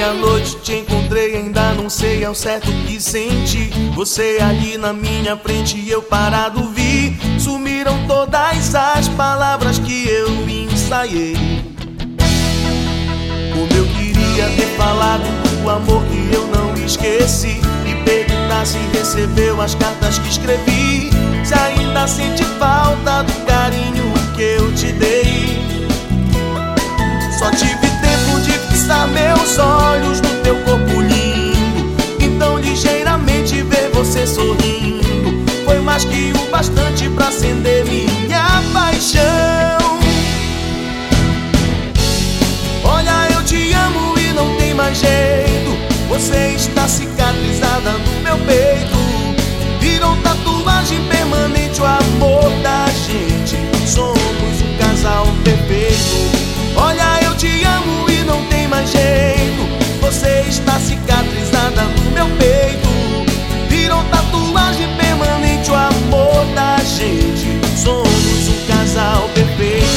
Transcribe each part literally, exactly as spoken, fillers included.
à noite te encontrei, ainda não sei ao certo o que senti. Você ali na minha frente e eu parado vi. Sumiram todas as palavras que eu ensaiei. Como eu queria ter falado do amor que eu não esqueci, e perguntar se recebeu as cartas que escrevi, se ainda sente falta do carinho que eu te dei. Só tive tempo de fixar meus olhos no teu corpo lindo, então ligeiramente ver você sorrindo foi mais que o bastante pra acender minha paixão. Olha, eu te amo e não tem mais jeito, você está cicatrizada no meu peito. Virou tatuagem permanente o amor da gente, somos um casal perfeito. Olha, eu te amo e não tem mais jeito, você está cicatrizada no meu peito. Virou tatuagem permanente o amor da gente, somos um casal perfeito.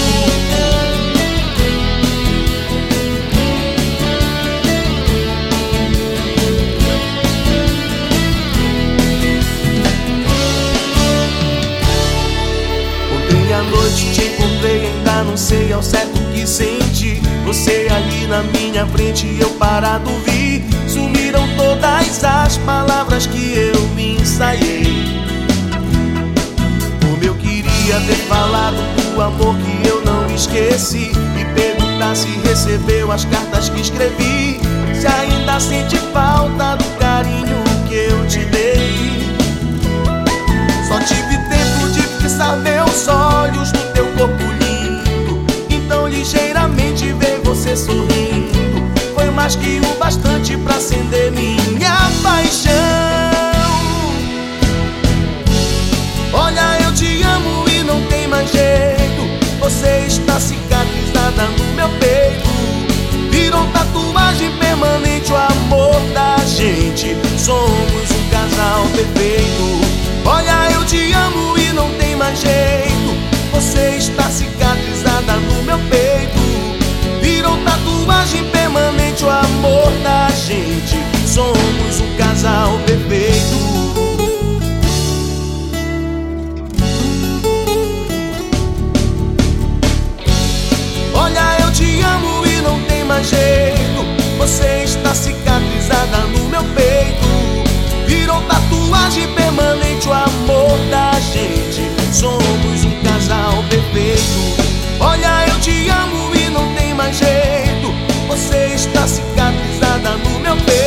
À noite te encontrei, ainda não sei ao certo o que senti. Você ali na minha frente e eu parado vi. Sumiram todas as palavras que eu me ensaiei. Como eu queria ter falado do amor que eu não esqueci, e perguntar se recebeu as cartas que escrevi, se ainda sente falta do carinho que eu te dei. Só tive tempo de fixar meus olhos no teu corpo lindo, então ligeiramente ver você sorrindo foi mais que o bastante pra acender minha paixão. Olha, eu te amo e não tem mais jeito, você está cicatrizada no meu peito. Virou tatuagem permanente o amor da gente, somos um casal perfeito. Olha, eu te amo e não tem mais jeito, você está cicatrizada no meu peito. Virou tatuagem permanente o amor da gente, somos um casal perfeito. Olha, eu te amo e não tem mais jeito, você está cicatrizada no meu peito. Virou tatuagem permanente o amor da gente, somos um casal perfeito. Olha, eu te amo e não tem mais jeito, você está cicatrizada no meu peito.